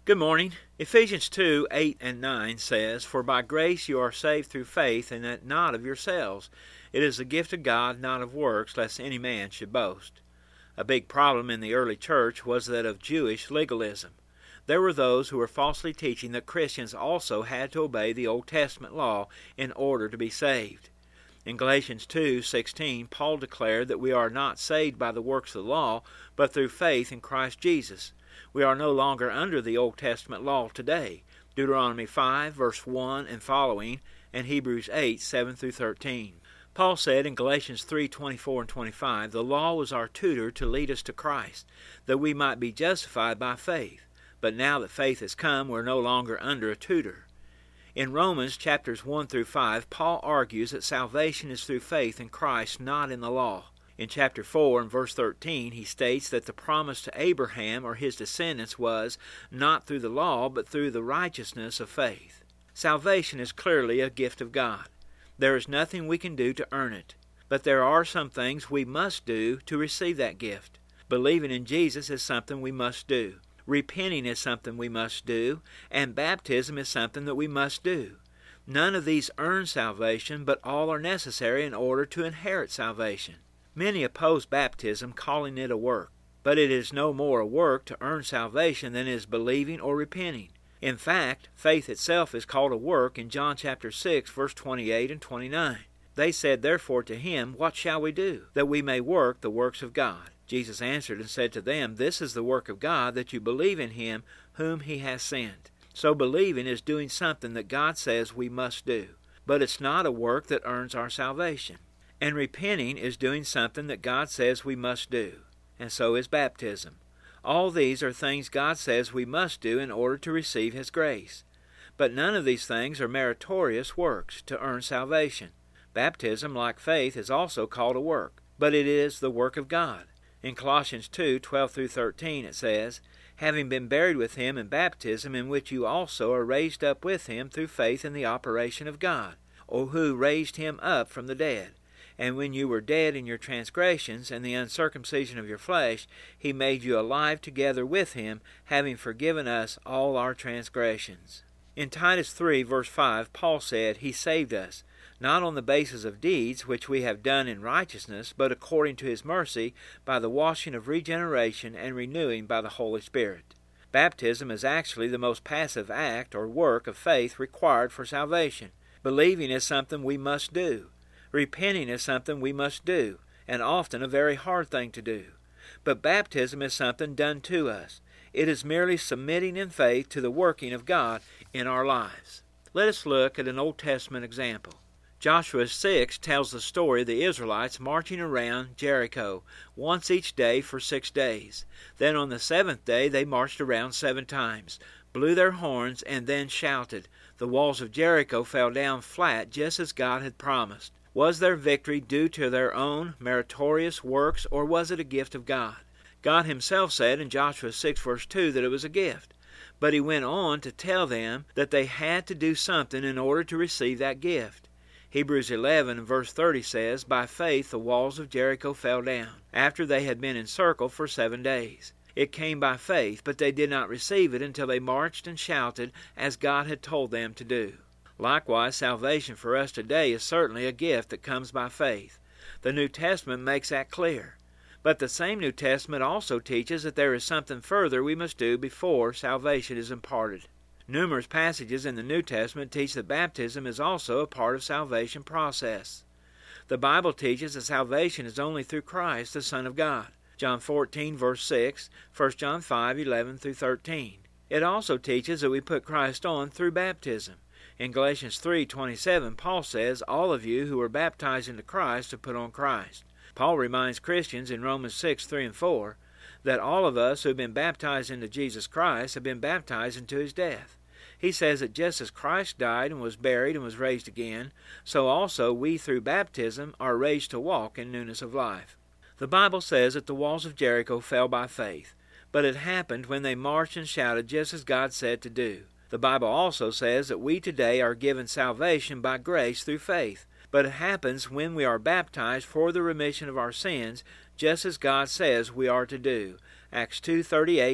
Good morning. Ephesians 2:8 and 9 says, "For by grace you are saved through faith, and that not of yourselves. It is the gift of God, not of works, lest any man should boast." A big problem in the early church was that of Jewish legalism. There were those who were falsely teaching that Christians also had to obey the Old Testament law in order to be saved. In Galatians 2:16, Paul declared that we are not saved by the works of the law, but through faith in Christ Jesus. We are no longer under the Old Testament law today. Deuteronomy 5, verse 1 and following, and Hebrews 8, 7 through 13. Paul said in Galatians 3:24 and 25, the law was our tutor to lead us to Christ, that we might be justified by faith. But now that faith has come, we're no longer under a tutor. In Romans chapters 1 through 5, Paul argues that salvation is through faith in Christ, not in the law. In chapter 4 and verse 13, he states that the promise to Abraham or his descendants was not through the law, but through the righteousness of faith. Salvation is clearly a gift of God. There is nothing we can do to earn it, but there are some things we must do to receive that gift. Believing in Jesus is something we must do. Repenting is something we must do, and baptism is something that we must do. None of these earn salvation, but all are necessary in order to inherit salvation. Many oppose baptism, calling it a work, but it is no more a work to earn salvation than is believing or repenting. In fact, faith itself is called a work in John chapter 6, verse 28 and 29. They said therefore to him, "What shall we do, that we may work the works of God?" Jesus answered and said to them, "This is the work of God, that you believe in him whom he has sent." So believing is doing something that God says we must do, but it's not a work that earns our salvation. And repenting is doing something that God says we must do, and so is baptism. All these are things God says we must do in order to receive his grace. But none of these things are meritorious works to earn salvation. Baptism, like faith, is also called a work, but it is the work of God. In Colossians 2:12 through 13 it says, "Having been buried with him in baptism, in which you also are raised up with him through faith in the operation of God, or who raised him up from the dead. And when you were dead in your transgressions and the uncircumcision of your flesh, he made you alive together with him, having forgiven us all our transgressions." In Titus 3, verse 5, Paul said, "He saved us, not on the basis of deeds which we have done in righteousness, but according to his mercy, by the washing of regeneration and renewing by the Holy Spirit." Baptism is actually the most passive act or work of faith required for salvation. Believing is something we must do. Repenting is something we must do, and often a very hard thing to do. But baptism is something done to us. It is merely submitting in faith to the working of God in our lives. Let us look at an Old Testament example. Joshua 6 tells the story of the Israelites marching around Jericho once each day for 6 days. Then on the 7th day they marched around 7 times, blew their horns, and then shouted. The walls of Jericho fell down flat just as God had promised. Was their victory due to their own meritorious works, or was it a gift of God? God himself said in Joshua 6 verse 2 that it was a gift. But he went on to tell them that they had to do something in order to receive that gift. Hebrews 11 verse 30 says, "By faith the walls of Jericho fell down, after they had been encircled for 7 days. It came by faith, but they did not receive it until they marched and shouted as God had told them to do." Likewise, salvation for us today is certainly a gift that comes by faith. The New Testament makes that clear. But the same New Testament also teaches that there is something further we must do before salvation is imparted. Numerous passages in the New Testament teach that baptism is also a part of salvation process. The Bible teaches that salvation is only through Christ, the Son of God. John 14, verse 6, 1 John 5, 11 through 13. It also teaches that we put Christ on through baptism. In Galatians 3:27, Paul says, "All of you who are baptized into Christ have put on Christ." Paul reminds Christians in Romans 6:3 and 4 that all of us who have been baptized into Jesus Christ have been baptized into his death. He says that just as Christ died and was buried and was raised again, so also we through baptism are raised to walk in newness of life. The Bible says that the walls of Jericho fell by faith, but it happened when they marched and shouted just as God said to do. The Bible also says that we today are given salvation by grace through faith, but it happens when we are baptized for the remission of our sins, just as God says we are to do. Acts 2:38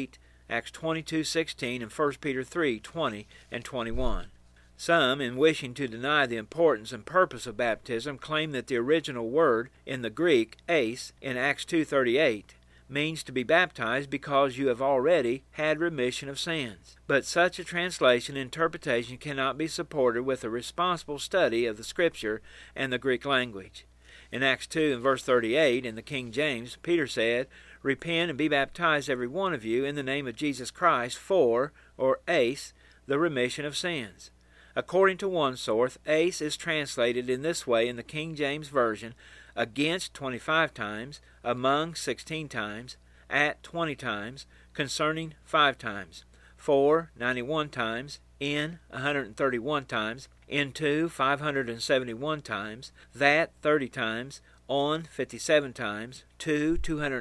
Acts 22:16, and 1 Peter 3:20 and 21. Some, in wishing to deny the importance and purpose of baptism, claim that the original word in the Greek, eis, in Acts 2:38, means to be baptized because you have already had remission of sins. But such a translation and interpretation cannot be supported with a responsible study of the Scripture and the Greek language. In Acts 2 and verse 38, in the King James, Peter said, "Repent and be baptized every one of you in the name of Jesus Christ for," or eis, "the remission of sins." According to one source, eis is translated in this way in the King James Version: against 25 times, among 16 times, at 20 times, concerning 5 times, for 91 times, in 131 times, into 571 times, that 30 times, on 57 times, to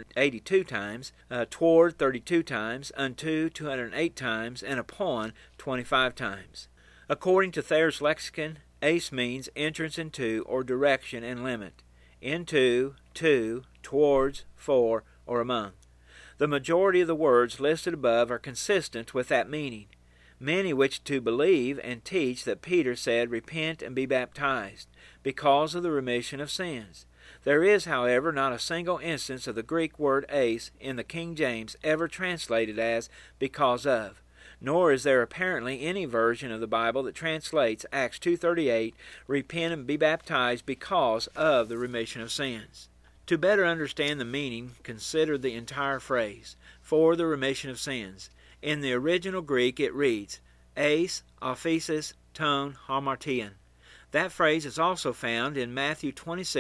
282 times, toward 32 times, unto 208 times, and upon 25 times. According to Thayer's lexicon, eis means entrance into, or direction and limit. Into, to, towards, for, or among. The majority of the words listed above are consistent with that meaning. Many wish to believe and teach that Peter said, "Repent and be baptized," because of the remission of sins. There is, however, not a single instance of the Greek word eis in the King James ever translated as "because of." Nor is there apparently any version of the Bible that translates Acts 2:38, "Repent and be baptized because of the remission of sins." To better understand the meaning, consider the entire phrase, "for the remission of sins." In the original Greek it reads, eis aphesis ton hamartian. That phrase is also found in Matthew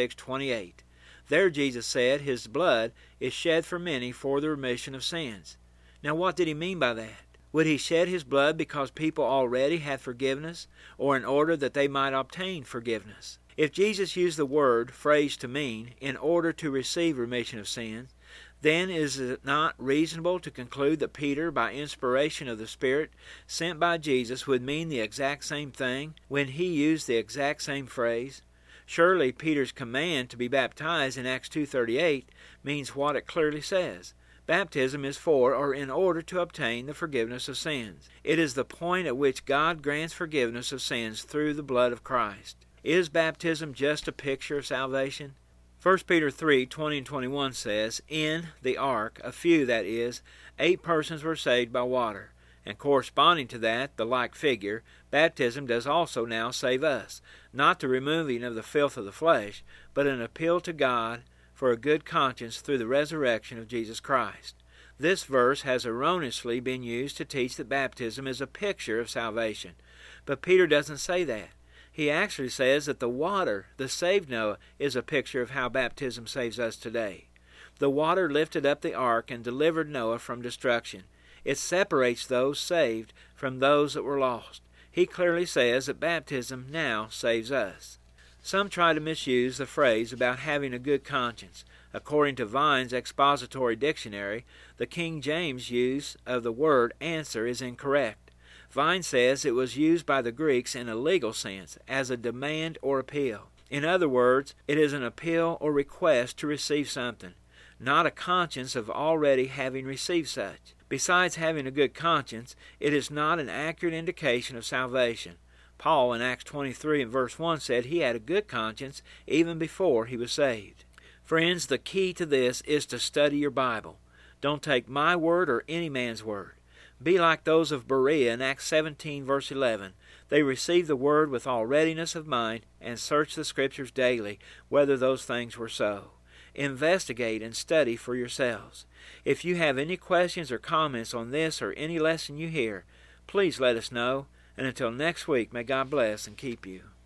26:28. There Jesus said his blood is shed for many for the remission of sins. Now what did he mean by that? Would he shed his blood because people already had forgiveness, or in order that they might obtain forgiveness? If Jesus used the phrase to mean, in order to receive remission of sins, then is it not reasonable to conclude that Peter, by inspiration of the Spirit, sent by Jesus, would mean the exact same thing when he used the exact same phrase? Surely Peter's command to be baptized in Acts 2:38 means what it clearly says. Baptism is for or in order to obtain the forgiveness of sins. It is the point at which God grants forgiveness of sins through the blood of Christ. Is baptism just a picture of salvation? 1 Peter 3:20 and 21 says, "In the ark, a few, that is, 8 persons were saved by water." And corresponding to that, the like figure, baptism does also now save us, not the removing of the filth of the flesh, but an appeal to God for a good conscience through the resurrection of Jesus Christ. This verse has erroneously been used to teach that baptism is a picture of salvation. But Peter doesn't say that. He actually says that the water that saved Noah is a picture of how baptism saves us today. The water lifted up the ark and delivered Noah from destruction. It separates those saved from those that were lost. He clearly says that baptism now saves us. Some try to misuse the phrase about having a good conscience. According to Vine's expository dictionary, the King James use of the word answer is incorrect. Vine says it was used by the Greeks in a legal sense, as a demand or appeal. In other words, it is an appeal or request to receive something, not a conscience of already having received such. Besides having a good conscience, it is not an accurate indication of salvation. Paul in Acts 23 and verse 1 said he had a good conscience even before he was saved. Friends, the key to this is to study your Bible. Don't take my word or any man's word. Be like those of Berea in Acts 17 verse 11. They received the word with all readiness of mind and searched the Scriptures daily whether those things were so. Investigate and study for yourselves. If you have any questions or comments on this or any lesson you hear, please let us know. And until next week, may God bless and keep you.